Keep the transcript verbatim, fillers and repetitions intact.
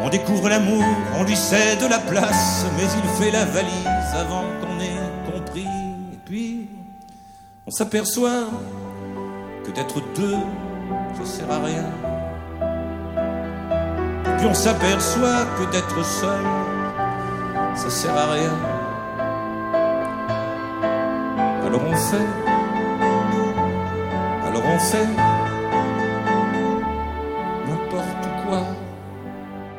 On découvre l'amour, on lui cède la place, mais il fait la valise avant qu'on ait compris. Et puis, on s'aperçoit que d'être deux, ça sert à rien. Et puis on s'aperçoit que d'être seul, ça sert à rien. Alors on fait, alors on fait